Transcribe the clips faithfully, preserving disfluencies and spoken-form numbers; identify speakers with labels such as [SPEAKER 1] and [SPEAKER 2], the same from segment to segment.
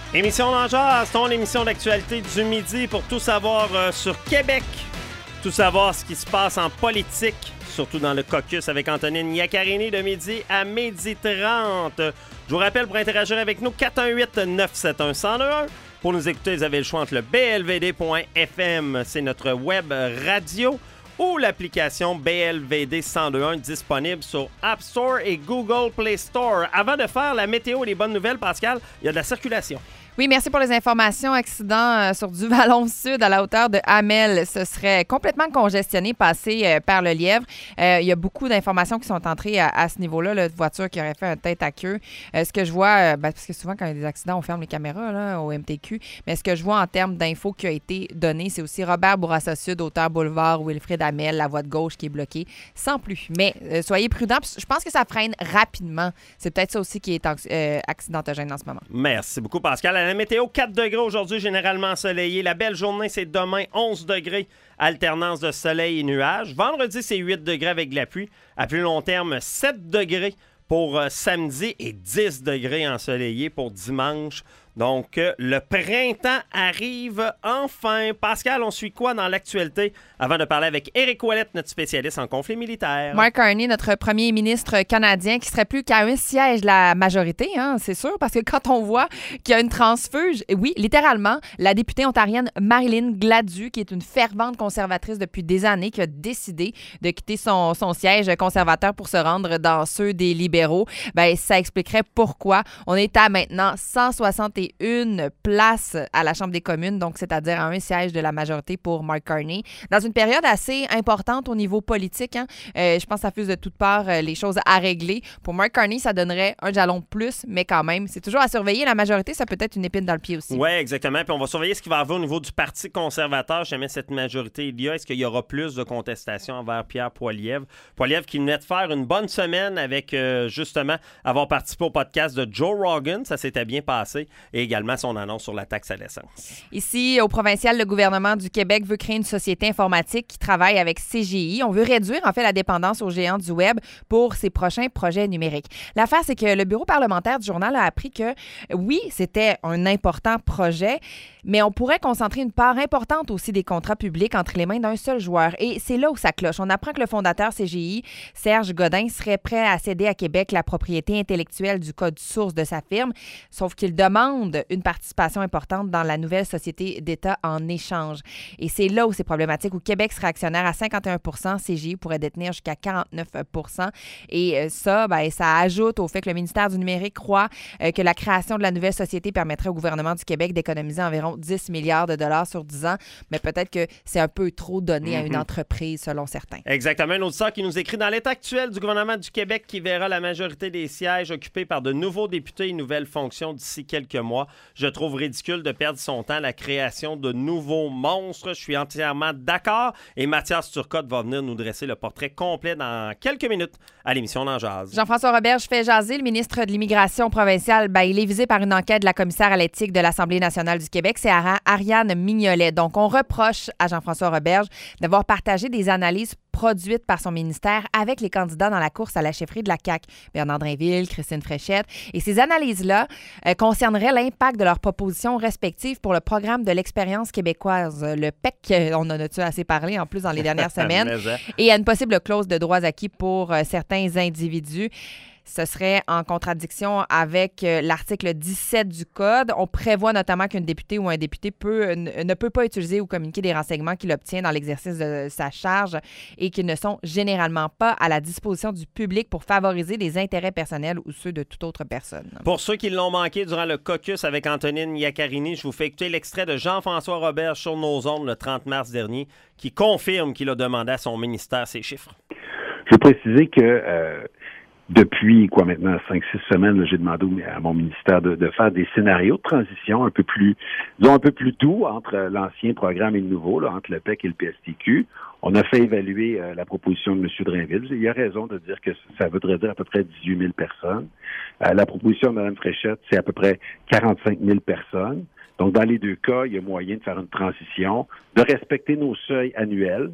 [SPEAKER 1] Émission d'En Jase, ton émission d'actualité du midi pour tout savoir euh, sur Québec, tout savoir ce qui se passe en politique, surtout dans le caucus avec Antonine Iaccarini de midi à midi trente. Je vous rappelle, pour interagir avec nous, quatre un huit neuf sept un un zéro un. Pour nous écouter, vous avez le choix entre le b l v d point f m, c'est notre web radio, ou l'application B L V D cent deux point un disponible sur App Store et Google Play Store. Avant de faire la météo et les bonnes nouvelles, Pascal, il y a de la circulation.
[SPEAKER 2] Oui, merci pour les informations. Accident euh, sur du Vallon-Sud à la hauteur de Hamel. Ce serait complètement congestionné, passé euh, par le Lièvre. Euh, il y a beaucoup d'informations qui sont entrées à, à ce niveau-là, là, de voitures qui auraient fait un tête à queue. Euh, ce que je vois, euh, ben, parce que souvent, quand il y a des accidents, on ferme les caméras là, au M T Q. Mais ce que je vois en termes d'infos qui a été donné, c'est aussi Robert Bourassa Sud, hauteur boulevard Wilfrid Hamel, la voie de gauche qui est bloquée, sans plus. Mais euh, soyez prudents. Je pense que ça freine rapidement. C'est peut-être ça aussi qui est euh, accidentogène en ce moment.
[SPEAKER 1] Merci beaucoup, Pascal. La météo, quatre degrés aujourd'hui, généralement ensoleillé. La belle journée, c'est demain, onze degrés, alternance de soleil et nuages. Vendredi, c'est huit degrés avec de la pluie. À plus long terme, sept degrés pour euh, samedi et dix degrés ensoleillé pour dimanche. Donc, euh, le printemps arrive enfin. Pascal, on suit quoi dans l'actualité avant de parler avec Éric Ouellette, notre spécialiste en conflit militaire?
[SPEAKER 2] Mark Carney, notre premier ministre canadien, qui serait plus qu'à un siège de la majorité, hein, c'est sûr, parce que quand on voit qu'il y a une transfuge, oui, littéralement, la députée ontarienne Marilyn Gladu, qui est une fervente conservatrice depuis des années, qui a décidé de quitter son, son siège conservateur pour se rendre dans ceux des libéraux, bien, ça expliquerait pourquoi on est à maintenant cent soixante et une places à la Chambre des communes, donc c'est-à-dire à un siège de la majorité pour Mark Carney. Dans une période assez importante au niveau politique, hein, euh, je pense que ça fuse de toutes parts euh, les choses à régler. Pour Mark Carney, ça donnerait un jalon de plus, mais quand même, c'est toujours à surveiller. La majorité, ça peut être une épine dans le pied aussi.
[SPEAKER 1] Oui, exactement. Puis on va surveiller ce qui va arriver au niveau du Parti conservateur. Jamais cette majorité il y a. Est-ce qu'il y aura plus de contestations envers Pierre Poilievre? Poilievre qui venait de faire une bonne semaine avec, euh, justement, avoir participé au podcast de Joe Rogan. Ça s'était bien passé. Et également son annonce sur la taxe à l'essence.
[SPEAKER 2] Ici, au provincial, le gouvernement du Québec veut créer une société informatique qui travaille avec C G I. On veut réduire, en fait, la dépendance aux géants du Web pour ses prochains projets numériques. L'affaire, c'est que le bureau parlementaire du journal a appris que, oui, c'était un important projet, mais on pourrait concentrer une part importante aussi des contrats publics entre les mains d'un seul joueur. Et c'est là où ça cloche. On apprend que le fondateur C G I, Serge Godin, serait prêt à céder à Québec la propriété intellectuelle du code source de sa firme, sauf qu'il demande une participation importante dans la nouvelle société d'État en échange. Et c'est là où c'est problématique, où Québec serait actionnaire à cinquante et un pour cent, C G I pourrait détenir jusqu'à quarante-neuf pour cent. Et ça, ben, ça ajoute au fait que le ministère du Numérique croit euh, que la création de la nouvelle société permettrait au gouvernement du Québec d'économiser environ dix milliards de dollars sur dix ans. Mais peut-être que c'est un peu trop donné mm-hmm. à une entreprise, selon certains.
[SPEAKER 1] Exactement. Un auditeur qui nous écrit: dans l'état actuel du gouvernement du Québec qui verra la majorité des sièges occupés par de nouveaux députés et nouvelles fonctions d'ici quelques mois, je trouve ridicule de perdre son temps à la création de nouveaux monstres. Je suis entièrement d'accord. Et Mathias Turcotte va venir nous dresser le portrait complet dans quelques minutes à l'émission d'En Jase.
[SPEAKER 2] Jean-François Roberge fait jaser. Le ministre de l'Immigration provinciale, ben, il est visé par une enquête de la commissaire à l'éthique de l'Assemblée nationale du Québec. C'est Ariane Mignolet. Donc, on reproche à Jean-François Roberge d'avoir partagé des analyses produites par son ministère avec les candidats dans la course à la chefferie de la C A Q, Bernard Drinville, Christine Fréchette. Et ces analyses-là euh, concerneraient l'impact de leurs propositions respectives pour le programme de l'expérience québécoise, le P E C. On en a-tu assez parlé en plus dans les dernières semaines? Et à une possible clause de droits acquis pour euh, certains individus. Ce serait en contradiction avec euh, l'article dix-sept du Code. On prévoit notamment qu'une députée ou un député peut, ne, ne peut pas utiliser ou communiquer des renseignements qu'il obtient dans l'exercice de sa charge et qui ne sont généralement pas à la disposition du public pour favoriser les intérêts personnels ou ceux de toute autre personne.
[SPEAKER 1] Pour ceux qui l'ont manqué durant le caucus avec Antonine Iaccarini, je vous fais écouter l'extrait de Jean-François Roberge sur nos ondes le trente mars dernier qui confirme qu'il a demandé à son ministère ces chiffres.
[SPEAKER 3] Je veux préciser que euh, depuis, quoi, maintenant, cinq, six semaines, là, j'ai demandé à mon ministère de, de faire des scénarios de transition un peu plus, disons, un peu plus doux entre l'ancien programme et le nouveau, là, entre le P E C et le P S T Q. On a fait évaluer euh, la proposition de M. Drainville. Il a raison de dire que ça voudrait dire à peu près dix-huit mille personnes. Euh, la proposition de Mme Fréchette, c'est à peu près quarante-cinq mille personnes. Donc, dans les deux cas, il y a moyen de faire une transition, de respecter nos seuils annuels.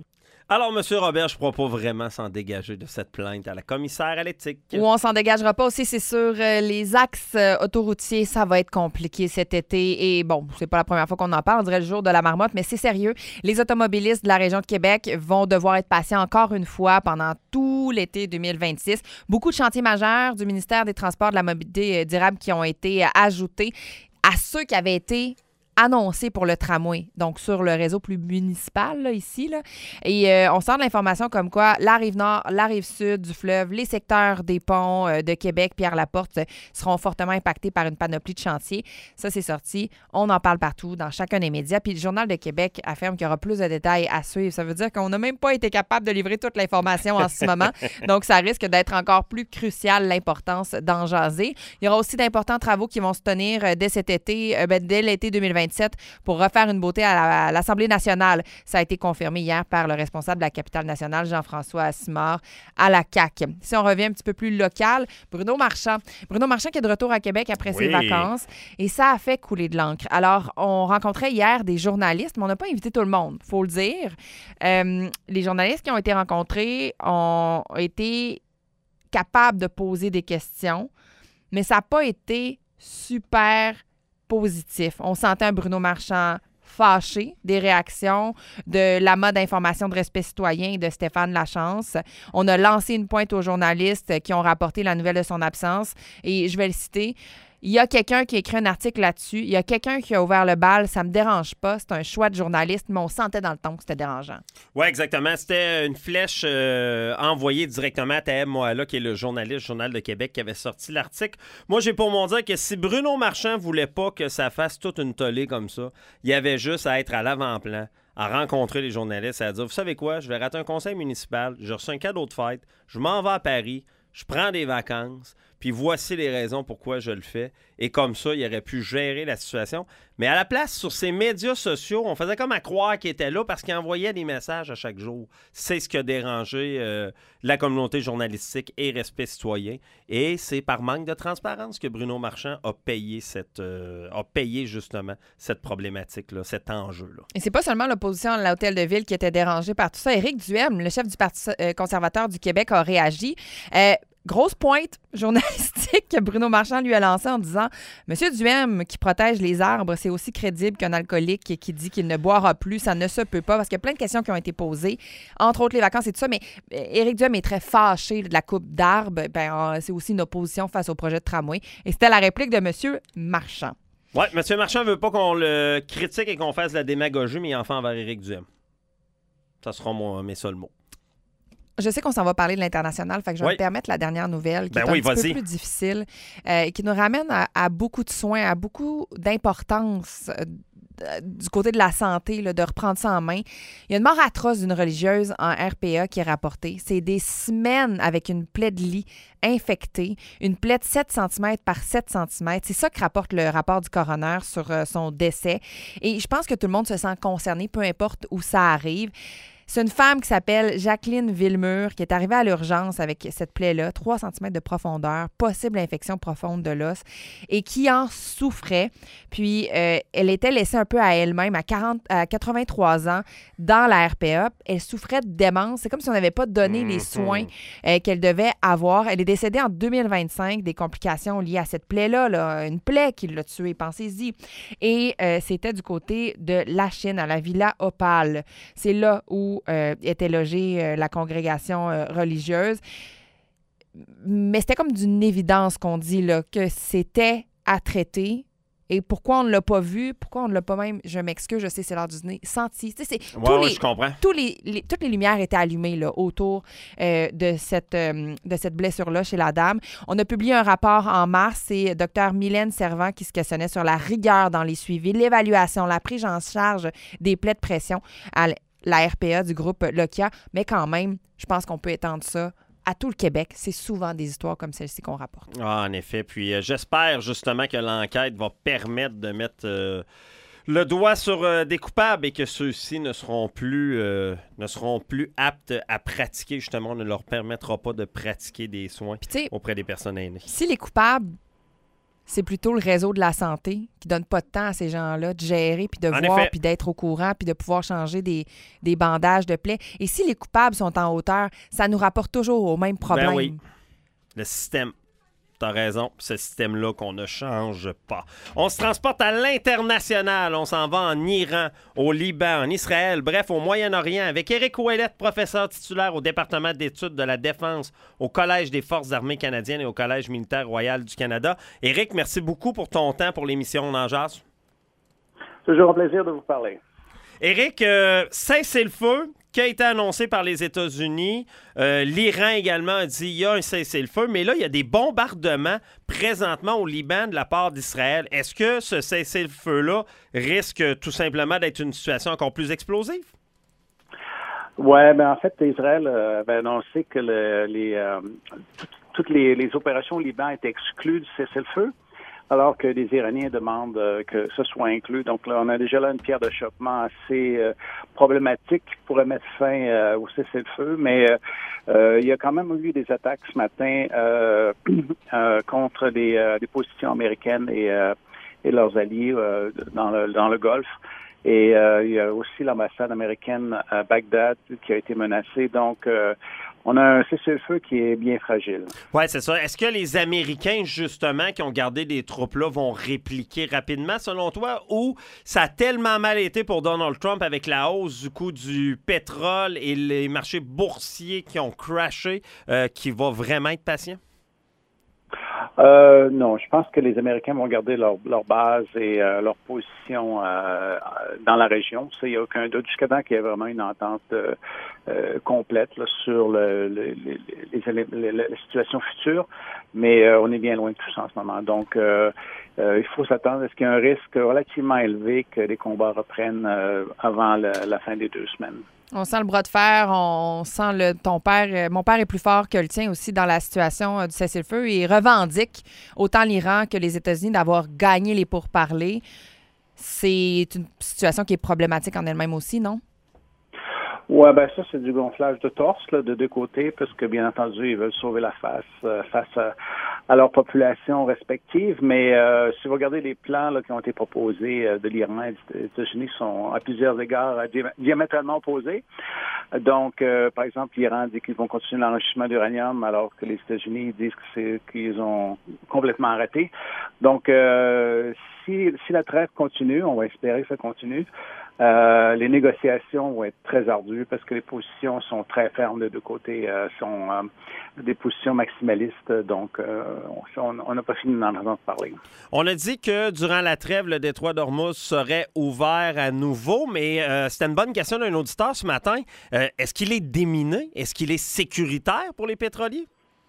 [SPEAKER 1] Alors, M. Robert, je ne pourrais pas vraiment s'en dégager de cette plainte à la commissaire à l'éthique.
[SPEAKER 2] Ou on s'en dégagera pas aussi, c'est sûr. Euh, les axes euh, autoroutiers, ça va être compliqué cet été. Et bon, c'est pas la première fois qu'on en parle, on dirait le jour de la marmotte, mais c'est sérieux. Les automobilistes de la région de Québec vont devoir être patients encore une fois pendant tout l'été deux mille vingt-six. Beaucoup de chantiers majeurs du ministère des Transports et de la mobilité durable qui ont été euh, ajoutés à ceux qui avaient été annoncé pour le tramway, donc sur le réseau plus municipal, là, ici. Là. Et euh, on sort de l'information comme quoi la Rive-Nord, la Rive-Sud du fleuve, les secteurs des ponts euh, de Québec, Pierre-Laporte, euh, seront fortement impactés par une panoplie de chantiers. Ça, c'est sorti. On en parle partout, dans chacun des médias. Puis le Journal de Québec affirme qu'il y aura plus de détails à suivre. Ça veut dire qu'on n'a même pas été capable de livrer toute l'information en ce moment. Donc, ça risque d'être encore plus crucial, l'importance d'en jaser. Il y aura aussi d'importants travaux qui vont se tenir euh, dès cet été, euh, ben, dès l'été deux mille vingt-sept pour refaire une beauté à, la, à l'Assemblée nationale. Ça a été confirmé hier par le responsable de la capitale nationale, Jean-François Simard, à la C A Q. Si on revient un petit peu plus local, Bruno Marchand. Bruno Marchand qui est de retour à Québec après
[SPEAKER 1] oui.
[SPEAKER 2] ses vacances et ça a fait couler de l'encre. Alors, on rencontrait hier des journalistes, mais on n'a pas invité tout le monde, il faut le dire. Euh, les journalistes qui ont été rencontrés ont été capables de poser des questions, mais ça n'a pas été super positif. On sentait un Bruno Marchand fâché des réactions de la mode d'information de respect citoyen et de Stéphane Lachance. On a lancé une pointe aux journalistes qui ont rapporté la nouvelle de son absence et je vais le citer. Il y a quelqu'un qui a écrit un article là-dessus. Il y a quelqu'un qui a ouvert le bal. Ça me dérange pas. C'est un choix de journaliste, mais on sentait dans le ton que c'était dérangeant.
[SPEAKER 1] Oui, exactement. C'était une flèche euh, envoyée directement à Taeb Moala, qui est le journaliste Journal de Québec, qui avait sorti l'article. Moi, j'ai pour mon dire que si Bruno Marchand voulait pas que ça fasse toute une tollée comme ça, il y avait juste à être à l'avant-plan, à rencontrer les journalistes, à dire, vous savez quoi, je vais rater un conseil municipal, j'ai reçu un cadeau de fête, je m'en vais à Paris, je prends des vacances, puis voici les raisons pourquoi je le fais. Et comme ça, il aurait pu gérer la situation. Mais à la place, sur ses médias sociaux, on faisait comme à croire qu'il était là parce qu'il envoyait des messages à chaque jour. C'est ce qui a dérangé euh, la communauté journalistique et respect citoyen. Et c'est par manque de transparence que Bruno Marchand a payé cette, euh, a payé justement cette problématique-là, cet enjeu-là.
[SPEAKER 2] Et c'est pas seulement l'opposition à l'hôtel de ville qui était dérangée par tout ça. Éric Duhem, le chef du Parti conservateur du Québec, a réagi. Euh, Grosse pointe journalistique que Bruno Marchand lui a lancée en disant « Monsieur Duhem, qui protège les arbres, c'est aussi crédible qu'un alcoolique qui dit qu'il ne boira plus. Ça ne se peut pas. » Parce qu'il y a plein de questions qui ont été posées, entre autres les vacances et tout ça. Mais Éric Duhem est très fâché de la coupe d'arbres. Ben, c'est aussi une opposition face au projet de tramway. Et c'était la réplique de Monsieur Marchand.
[SPEAKER 1] Oui, M. Marchand ne veut pas qu'on le critique et qu'on fasse de la démagogie, mais il en fait envers Éric Duhem. Ça sera mon, mes seuls mots.
[SPEAKER 2] Je sais qu'on s'en va parler de l'international, fait que je vais
[SPEAKER 1] oui.
[SPEAKER 2] me permettre la dernière nouvelle qui
[SPEAKER 1] ben
[SPEAKER 2] est un
[SPEAKER 1] oui,
[SPEAKER 2] petit
[SPEAKER 1] vas-y.
[SPEAKER 2] peu plus difficile, euh, qui nous ramène à, à beaucoup de soins, à beaucoup d'importance euh, du côté de la santé, là, de reprendre ça en main. Il y a une mort atroce d'une religieuse en R P A qui est rapportée. C'est des semaines avec une plaie de lit infectée, une plaie de sept centimètres par sept centimètres. C'est ça que rapporte le rapport du coroner sur euh, son décès. Et je pense que tout le monde se sent concerné, peu importe où ça arrive. C'est une femme qui s'appelle Jacqueline Villemur qui est arrivée à l'urgence avec cette plaie-là, trois centimètres de profondeur, possible infection profonde de l'os, et qui en souffrait. Puis, euh, elle était laissée un peu à elle-même à, quarante, à quatre-vingt-trois ans dans la R P A. Elle souffrait de démence. C'est comme si on n'avait pas donné mmh, les soins euh, qu'elle devait avoir. Elle est décédée en deux mille vingt-cinq des complications liées à cette plaie-là, là, une plaie qui l'a tuée, pensez-y. Et euh, c'était du côté de la Chine, à la Villa Opale. C'est là où Euh, était logée euh, la congrégation euh, religieuse. Mais c'était comme d'une évidence qu'on dit là, que c'était à traiter. Et pourquoi on ne l'a pas vu? Pourquoi on ne l'a pas même, je m'excuse, je sais, c'est l'heure du dîner, senti? Tu sais, c'est,
[SPEAKER 1] ouais,
[SPEAKER 2] tous
[SPEAKER 1] ouais,
[SPEAKER 2] les,
[SPEAKER 1] je comprends.
[SPEAKER 2] Tous les, les, toutes les lumières étaient allumées là, autour euh, de, cette, euh, de cette blessure-là chez la dame. On a publié un rapport en mars. C'est Dr Mylène Servant qui se questionnait sur la rigueur dans les suivis, l'évaluation, la prise en charge des plaies de pression à la R P A du groupe Lokia. Mais quand même, je pense qu'on peut étendre ça à tout le Québec. C'est souvent des histoires comme celle-ci qu'on rapporte.
[SPEAKER 1] Ah, en effet. Puis euh, j'espère justement que l'enquête va permettre de mettre euh, le doigt sur euh, des coupables et que ceux-ci ne seront plus euh, ne seront plus aptes à pratiquer. Justement, on ne leur permettra pas de pratiquer des soins auprès des personnes aînées.
[SPEAKER 2] Si les coupables c'est plutôt le réseau de la santé qui donne pas de temps à ces gens-là de gérer, puis de
[SPEAKER 1] En
[SPEAKER 2] voir,
[SPEAKER 1] effet.
[SPEAKER 2] puis d'être au courant, puis de pouvoir changer des, des bandages de plaies. Et si les coupables sont en hauteur, ça nous rapporte toujours au même problème.
[SPEAKER 1] Ben oui. Le système. T'as raison, ce système-là qu'on ne change pas. On se transporte à l'international. On s'en va en Iran, au Liban, en Israël, bref, au Moyen-Orient, avec Éric Ouellette, professeur titulaire au département d'études de la défense au Collège des Forces armées canadiennes et au Collège militaire royal du Canada. Éric, merci beaucoup pour ton temps pour l'émission On en jase.
[SPEAKER 4] Toujours un plaisir de vous parler.
[SPEAKER 1] Éric, euh, cessez-le-feu qui a été annoncé par les États-Unis. Euh, L'Iran également a dit qu'il y a un cessez-le-feu, mais là, il y a des bombardements présentement au Liban de la part d'Israël. Est-ce que ce cessez-le-feu-là risque tout simplement d'être une situation encore plus explosive?
[SPEAKER 4] Oui, ben en fait, Israël euh, avait annoncé que le, les, euh, tout- toutes les, les opérations au Liban étaient exclues du cessez-le-feu, alors que les Iraniens demandent euh, que ce soit inclus. Donc là, on a déjà là une pierre d'achoppement assez euh, problématique qui pourrait mettre fin euh, au cessez-le-feu, mais euh, euh, il y a quand même eu des attaques ce matin euh, euh, contre des, euh, des positions américaines et, euh, et leurs alliés euh, dans le, dans le Golfe. Et euh, il y a aussi l'ambassade américaine à Bagdad qui a été menacée. Donc, euh, on a un cessez-le-feu qui est bien fragile.
[SPEAKER 1] Oui, c'est ça. Est-ce que les Américains, justement, qui ont gardé des troupes-là, vont répliquer rapidement, selon toi, ou ça a tellement mal été pour Donald Trump avec la hausse du coût du pétrole et les marchés boursiers qui ont crashé, euh, qu'il va vraiment être patient?
[SPEAKER 4] Euh, non, je pense que les Américains vont garder leur, leur base et euh, leur position euh, dans la région. Ça, il n'y a aucun doute. Jusqu'à temps qu'il y ait vraiment une entente euh, euh, complète là, sur le, le, les, les, les, la situation future. Mais euh, on est bien loin de tout ça en ce moment. Donc, euh, euh, il faut s'attendre à ce qu'il y ait un risque relativement élevé que les combats reprennent euh, avant le, la fin des deux semaines.
[SPEAKER 2] On sent le bras de fer, on sent le ton père. euh, Mon père est plus fort que le tien aussi dans la situation euh, du cessez-le-feu et revendique autant l'Iran que les États-Unis d'avoir gagné les pourparlers. C'est une situation qui est problématique en elle-même aussi, non?
[SPEAKER 4] Ouais, ben ça, c'est du gonflage de torse là, de deux côtés, parce que bien entendu, ils veulent sauver la face euh, face à, à leur population respective. Mais euh, si vous regardez les plans là, qui ont été proposés euh, de l'Iran et des États-Unis, sont à plusieurs égards euh, di- diamétralement opposés. Donc, euh, par exemple, l'Iran dit qu'ils vont continuer l'enrichissement d'uranium, alors que les États-Unis disent que c'est qu'ils ont complètement arrêté. Donc, euh, si, si la trêve continue, on va espérer que ça continue. Euh, les négociations vont être très ardues parce que les positions sont très fermes de deux côtés, euh, sont euh, des positions maximalistes. Donc, euh, on n'a pas fini d'en entendre parler.
[SPEAKER 1] On a dit que durant la trêve, le détroit d'Ormuz serait ouvert à nouveau, mais euh, c'était une bonne question d'un auditeur ce matin. Euh, est-ce qu'il est déminé? Est-ce qu'il est sécuritaire pour les pétroliers?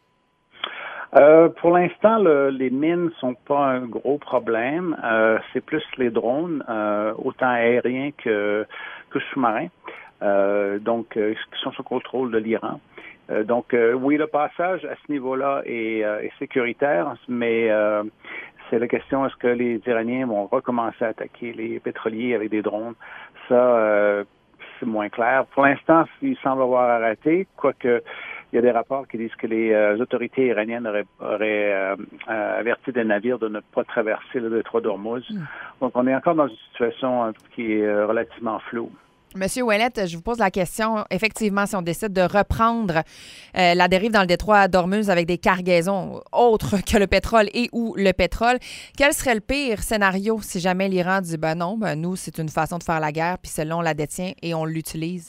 [SPEAKER 4] Euh, pour l'instant, le, les mines sont pas un gros problème. Euh, c'est plus les drones, euh, autant aériens que, que sous-marins, euh, donc euh, qui sont sous contrôle de l'Iran. Euh, donc euh, oui, le passage à ce niveau-là est, euh, est sécuritaire, mais euh, c'est la question, est-ce que les Iraniens vont recommencer à attaquer les pétroliers avec des drones? Ça, euh, c'est moins clair. Pour l'instant, ils semblent avoir arrêté, quoique il y a des rapports qui disent que les euh, autorités iraniennes auraient, auraient euh, euh, averti des navires de ne pas traverser le détroit d'Ormuz. Mm. Donc, on est encore dans une situation qui est euh, relativement floue.
[SPEAKER 2] Monsieur Ouellette, je vous pose la question. Effectivement, si on décide de reprendre euh, la dérive dans le détroit d'Ormuz avec des cargaisons autres que le pétrole et ou le pétrole, quel serait le pire scénario si jamais l'Iran dit ben non, ben nous, c'est une façon de faire la guerre, puis celle-là, on la détient et on l'utilise?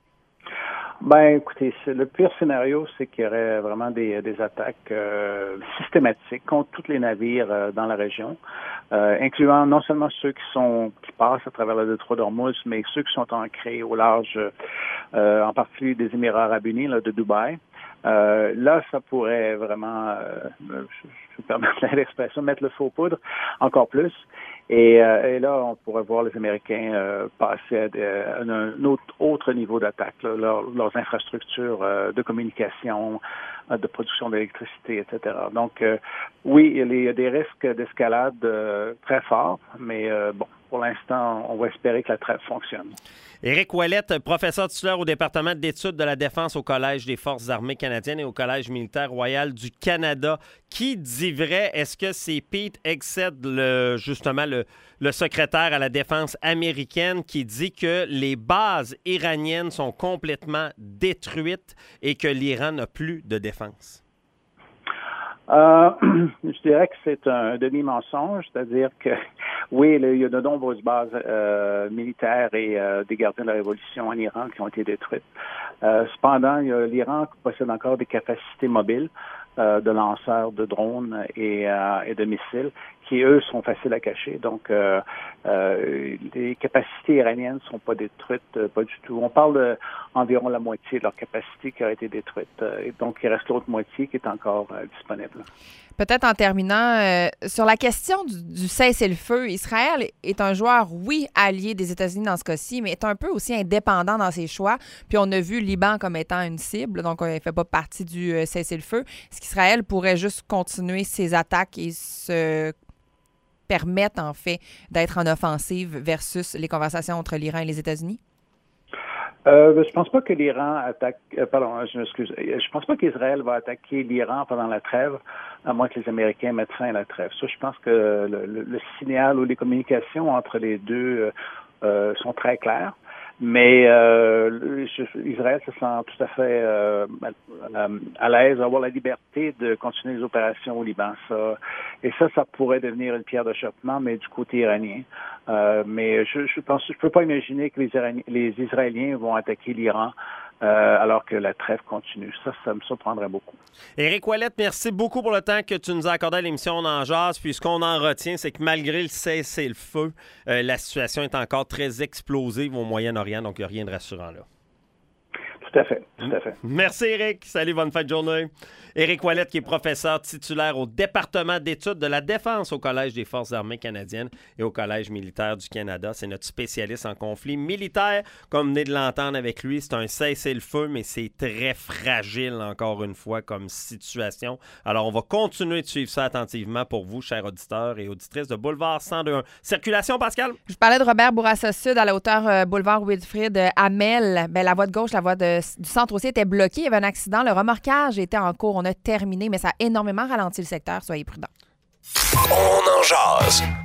[SPEAKER 4] Ben, écoutez, le pire scénario, c'est qu'il y aurait vraiment des, des attaques euh, systématiques contre tous les navires euh, dans la région, euh, incluant non seulement ceux qui sont qui passent à travers le détroit d'Ormuz, mais ceux qui sont ancrés au large, euh, en particulier des Émirats arabes unis, là, de Dubaï. Euh, là, ça pourrait vraiment, euh, je, je me permets l'expression, mettre le feu aux poudres encore plus. Et, euh, et là, on pourrait voir les Américains euh, passer à, des, à un autre, autre niveau d'attaque, là, leur, leurs infrastructures euh, de communication, euh, de production d'électricité, et cetera. Donc, euh, oui, il y a des risques d'escalade euh, très forts, mais euh, bon, pour l'instant, on va espérer que la trêve fonctionne.
[SPEAKER 1] Éric Ouellette, professeur titulaire au département d'études de la défense au Collège des Forces armées canadiennes et au Collège militaire royal du Canada. Qui dit vrai? Est-ce que c'est Pete Hegseth, le, justement le, le secrétaire à la défense américaine, qui dit que les bases iraniennes sont complètement détruites et que l'Iran n'a plus de défense?
[SPEAKER 4] Euh, je dirais que c'est un demi-mensonge, c'est-à-dire que oui, là, il y a de nombreuses bases euh, militaires et euh, des gardiens de la Révolution en Iran qui ont été détruites. Euh, cependant, il y a, l'Iran possède encore des capacités mobiles euh, de lanceurs de drones et, euh, et de missiles qui, eux, sont faciles à cacher. Donc, euh, euh, les capacités iraniennes ne sont pas détruites, euh, pas du tout. On parle d'environ la moitié de leur capacité qui a été détruite. Euh, et donc, il reste l'autre moitié qui est encore euh, disponible.
[SPEAKER 2] Peut-être en terminant, euh, sur la question du, du cessez-le-feu, Israël est un joueur, oui, allié des États-Unis dans ce cas-ci, mais est un peu aussi indépendant dans ses choix. Puis on a vu le Liban comme étant une cible, donc il ne fait pas partie du euh, cessez-le-feu. Est-ce qu'Israël pourrait juste continuer ses attaques et se permettre, en fait, d'être en offensive versus les conversations entre l'Iran et les États-Unis?
[SPEAKER 4] Euh, je pense pas que l'Iran attaque. Euh, pardon, je m'excuse. Je pense pas qu'Israël va attaquer l'Iran pendant la trêve, à moins que les Américains mettent fin à la trêve. Ça, je pense que le, le, le signal ou les communications entre les deux euh, sont très claires. Mais euh, Israël se sent tout à fait euh, à l'aise d'avoir la liberté de continuer les opérations au Liban. Ça, et ça, ça pourrait devenir une pierre d'achoppement, mais du côté iranien. Euh, mais je, je pense, je peux pas imaginer que les, Iraniens, les Israéliens vont attaquer l'Iran euh, alors que la trêve continue. Ça, ça me surprendrait beaucoup.
[SPEAKER 1] Éric Ouellette, merci beaucoup pour le temps que tu nous as accordé à l'émission On en jase. Puis ce qu'on en retient, c'est que malgré le cessez-le-feu, euh, la situation est encore très explosive au Moyen-Orient, donc il n'y a rien de rassurant là.
[SPEAKER 4] Tout à fait, tout à fait.
[SPEAKER 1] Merci Éric. Salut, bonne fin de journée. Éric Ouellette, qui est professeur titulaire au département d'études de la défense au Collège des Forces armées canadiennes et au Collège militaire du Canada. C'est notre spécialiste en conflit militaire. Comme vous venez de l'entendre avec lui, c'est un cessez-le-feu, mais c'est très fragile, encore une fois, comme situation. Alors, on va continuer de suivre ça attentivement pour vous, chers auditeurs et auditrices de Boulevard cent deux point un. Circulation, Pascal?
[SPEAKER 2] Je parlais de Robert Bourassa-Sud à la hauteur euh, boulevard Wilfrid euh, Hamel. Ben, la voie de gauche, la voie de, du centre aussi était bloquée. Il y avait un accident. Le remorquage était en cours. On a terminé, mais ça a énormément ralenti le secteur. Soyez prudents.
[SPEAKER 5] On en jase.